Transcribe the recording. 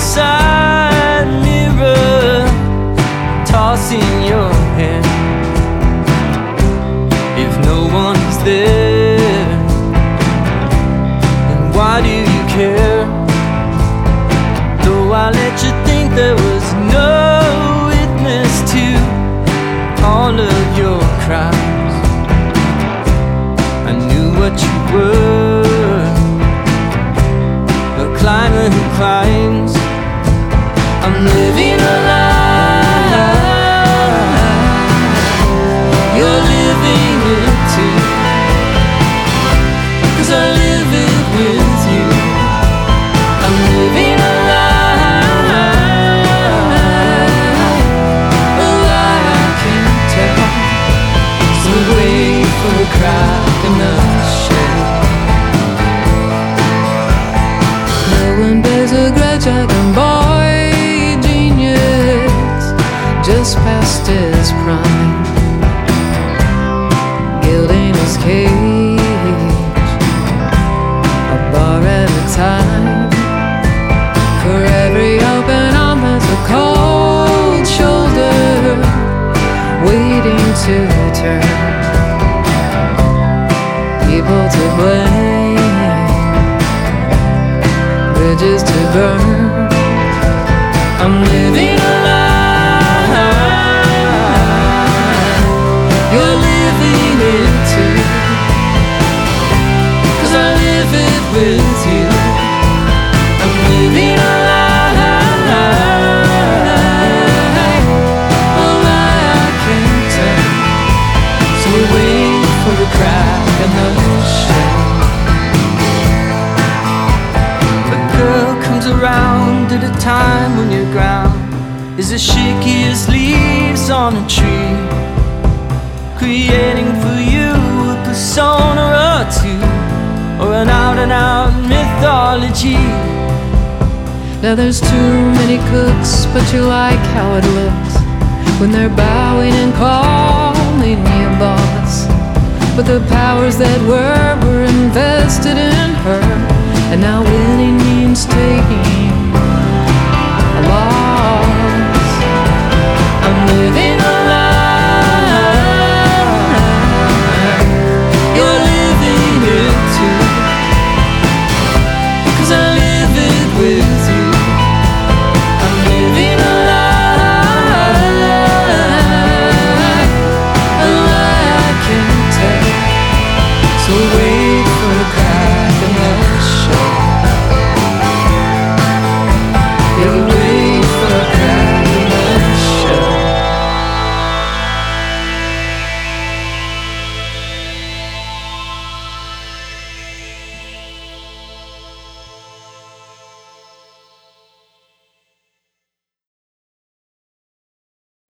side mirror, tossing your head. If no one's there, then why do you care? Though I let you think there was no witness to all of your crimes, I knew what you were, a climber who climbs. I'm living a lie, you're living it too, 'cause I live it with you. I'm living a lie, a lie I can't tell. So wait for a crack in the shell. No one bears a grudge like a boy genius just past his prime, gilding his cage, a bar at a time. For every open arm there's a cold shoulder waiting to turn. People to blame, bridges to burn. I'm living a lie, you're living it too, 'cause I live it with you. I'm living a lie, a lie I can't tell. So wait for the crack in the shell. A girl comes around at a time when your ground is as shaky as leaves on a tree, creating for you a persona or two, or an out-and-out mythology. Now there's too many cooks, but you like how it looks when they're bowing and calling you boss. But the powers that were invested in her, and now winning